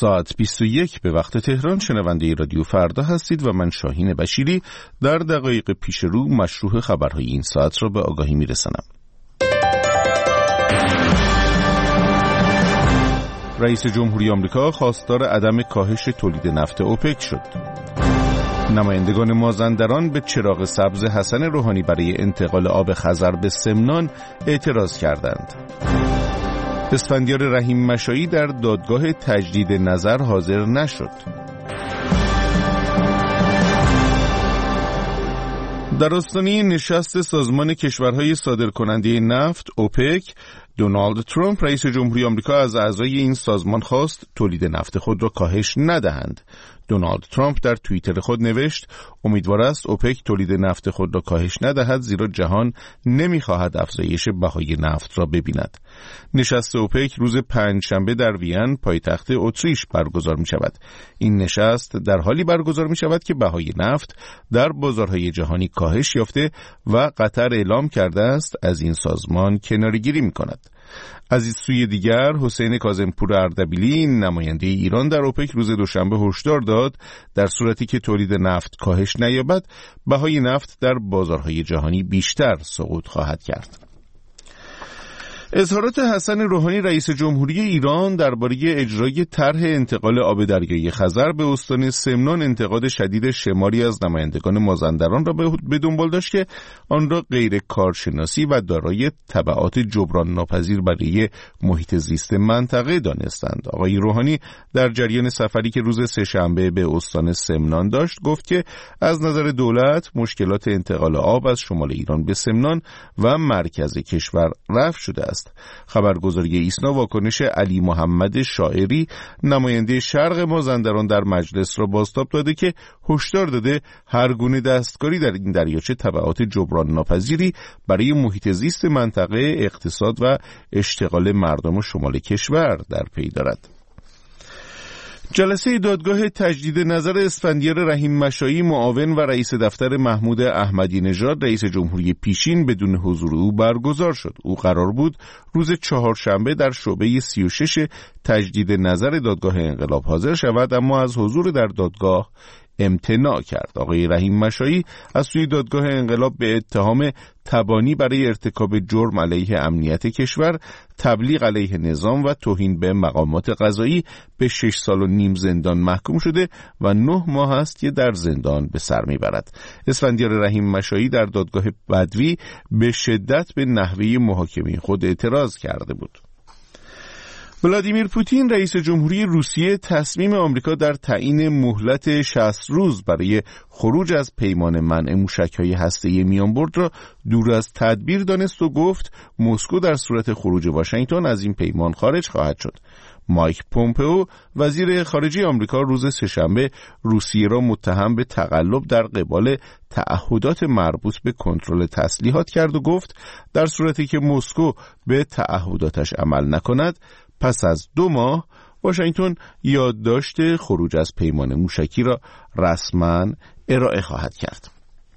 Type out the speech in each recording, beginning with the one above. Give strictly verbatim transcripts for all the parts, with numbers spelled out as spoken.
ساعت بیست و یک به وقت تهران شنونده رادیو فردا هستید و من شاهین بشیری در دقایق پیش رو مشروح خبرهای این ساعت را به آگاهی میرسانم. رئیس جمهوری آمریکا خواستار عدم کاهش تولید نفت اوپک شد. نمایندگان مازندران به چراغ سبز حسن روحانی برای انتقال آب خزر به سمنان اعتراض کردند. اسفندیار رحیم مشایی در دادگاه تجدید نظر حاضر نشد. در آستانه نشست سازمان کشورهای صادرکننده نفت اوپک، دونالد ترامپ رئیس جمهوری آمریکا از اعضای این سازمان خواست تولید نفت خود را کاهش ندهند. دونالد ترامپ در توییتر خود نوشت امیدوار است اوپک تولید نفت خود را کاهش ندهد، زیرا جهان نمی‌خواهد افزایش بهای نفت را ببیند. نشست اوپک روز پنجشنبه در وین پایتخت اتریش برگزار می‌شود. این نشست در حالی برگزار می‌شود که بهای نفت در بازارهای جهانی کاهش یافته و قطر اعلام کرده است از این سازمان کناره‌گیری می‌کند. از این سوی دیگر حسین کاظمپور اردبیلی نماینده ایران در اوپک روز دوشنبه هشدار داد در صورتی که تولید نفت کاهش نیابد بهای نفت در بازارهای جهانی بیشتر سقوط خواهد کرد. اظهارات حسن روحانی رئیس جمهوری ایران درباره اجرای طرح انتقال آب دریای خزر به استان سمنان انتقاد شدید شماری از نمایندگان مازندران را به دنبال داشت که آن را غیر کارشناسی و دارای تبعات جبران ناپذیر برای محیط زیست منطقه دانستند. آقای روحانی در جریان سفری که روز سه‌شنبه به استان سمنان داشت گفت که از نظر دولت مشکلات انتقال آب از شمال ایران به سمنان و مرکز کشور رفع شده است. خبرگزاری ایسنا واکنش علی محمد شاعری نماینده شرق مازندران در مجلس را بازتاب داده که هشدار داده هر گونه دستکاری در این دریاچه تبعات جبران ناپذیری برای محیط زیست منطقه، اقتصاد و اشتغال مردم شمال کشور در پی دارد. جلسه دادگاه تجدید نظر اسفندیار رحیم مشایی معاون و رئیس دفتر محمود احمدی نژاد رئیس جمهوری پیشین بدون حضور او برگزار شد. او قرار بود روز چهارشنبه در شعبه سی و شش تجدید نظر دادگاه انقلاب حاضر شود، اما از حضور در دادگاه امتناع کرد. آقای رحیم مشایی از سوی دادگاه انقلاب به اتهام تبانی برای ارتکاب جرم علیه امنیت کشور، تبلیغ علیه نظام و توهین به مقامات قضایی به شش سال و نیم زندان محکوم شده و نه ماه است که در زندان به سر میبرد. اسفندیار رحیم مشایی در دادگاه بدوی به شدت به نحوه محاکمه خود اعتراض کرده بود. ولادیمیر پوتین رئیس جمهوری روسیه تصمیم آمریکا در تعیین مهلت شصت روز برای خروج از پیمان منع موشک‌های هسته‌ای میانبرد را دور از تدبیر دانست و گفت مسکو در صورت خروج واشنگتن از این پیمان خارج خواهد شد. مایک پومپئو وزیر خارجه آمریکا روز سه‌شنبه روسیه را متهم به تقلب در قبال تعهدات مربوط به کنترل تسلیحات کرد و گفت در صورتی که مسکو به تعهداتش عمل نکند پس از دو ماه واشنگتن یادداشت خروج از پیمان موشکی را رسما ارائه خواهد کرد.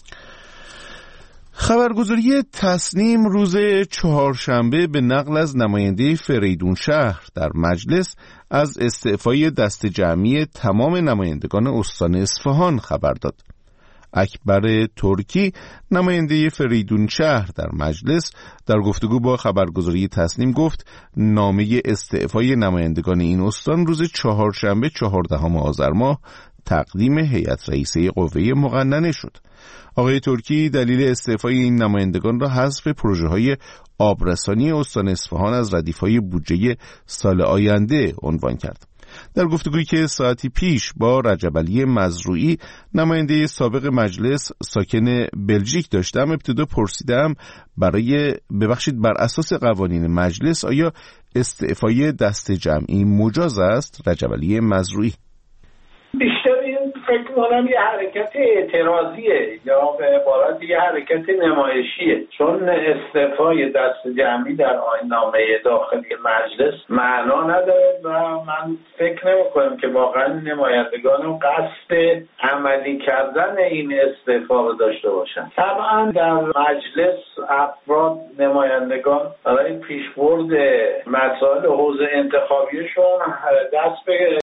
خبرگزاری تصنیم روز چهارشنبه به نقل از نماینده فریدون شهر در مجلس از استعفای دست جمعی تمام نمایندگان استان اصفهان خبر داد. اکبر ترکی نماینده فریدون شهر در مجلس در گفتگو با خبرگزاری تصنیم گفت نامه استعفای نمایندگان این استان روز چهارشنبه چهاردهم آذر ماه تقدیم هیئت رئیسه قوه مقننه شد. آقای ترکی دلیل استعفای این نمایندگان را حذف پروژه‌های آبرسانی استان اصفهان از ردیف‌های بودجه سال آینده عنوان کرد. در گفتگویی که ساعتی پیش با رجب علی مزروعی نماینده سابق مجلس ساکن بلژیک داشتم، ابتدا پرسیدم برای ببخشید بر اساس قوانین مجلس آیا استعفای دست جمعی مجاز است؟ رجب علی مزروعی: بیشتر این فکر کنم یه حرکت اعتراضیه یا به عبارت یه حرکت نمایشیه، چون استعفای دست جمعی در آیین‌نامه داخلی مجلس معنا نداره و من فکر نمی‌کنم که واقعا نمایندگان قصد عملی کردن این استعفا رو داشته باشن. طبعا در مجلس افراد نمایندگان برای پیشبرد مسائل حوزه انتخابیشون دست به